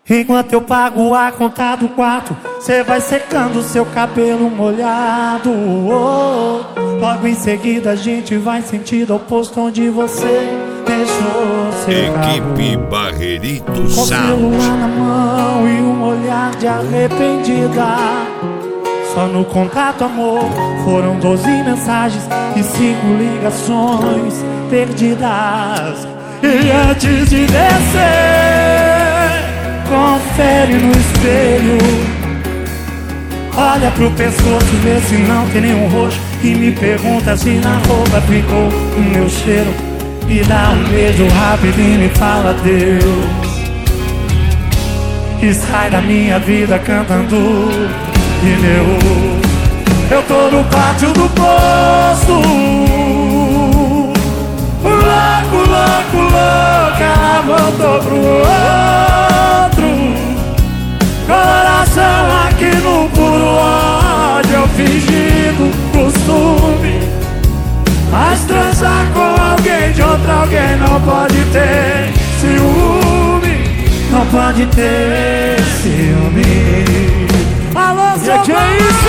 Enquanto eu pago a conta do quarto, cê vai secando seu cabelo molhado. Logo em seguida a gente vai sentido ao posto onde você deixou seu Equipe carro. Barreirito Com o celular na mão e um olhar de arrependida. Só no contato, amor, foram 12 mensagens e 5 ligações perdidas. E antes de descer, confere no espelho. Olha pro pescoço, vê se não tem nenhum roxo. E me pergunta se na roupa ficou o meu cheiro. Me dá um beijo rápido e me fala Deus. E sai da minha vida cantando pneu. Eu tô no pátio do posto, louco, louco, louco. Ela voltou pro outro. Coração aqui no puro ódio. Eu fingindo costume, mas transar com alguém de outro alguém não pode ter ciúme. Não pode ter ciúme. Alô, Zé, que é isso?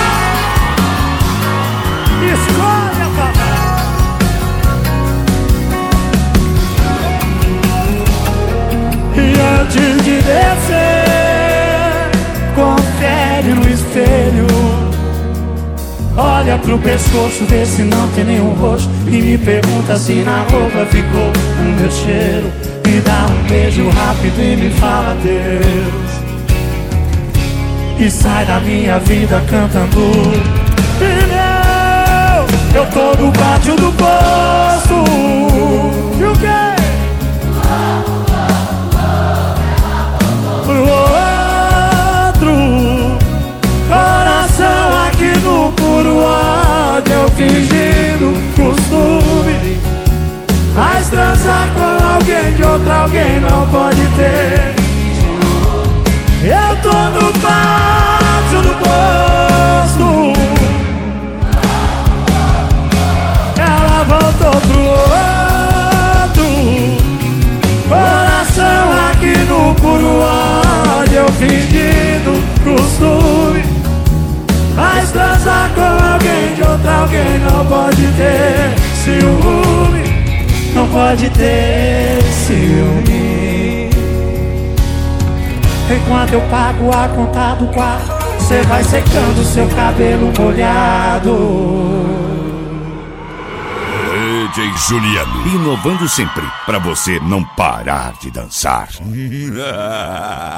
Escolha, papai. E antes de descer, confere no espelho. Olha pro pescoço, vê se não tem nenhum roxo. E me pergunta se na roupa ficou o meu cheiro. Me dá um beijo rápido e me fala Deus. E sai da minha vida cantando pneu. Eu tô no pátio do posto. E o quê? Pro outro. Coração aqui no puro ódio. Eu fingindo costume, mas transar com alguém de outro alguém não pode ter. Eu tô no pátio do posto. Ela voltou pro outro. Coração aqui no puro ódio. Eu fingindo costume, mas transar com alguém de outro alguém não pode ter ciúme. Não pode ter ciúme. Enquanto eu pago a conta do quarto, cê vai secando seu cabelo molhado. DJ Juliano, inovando sempre, pra você não parar de dançar.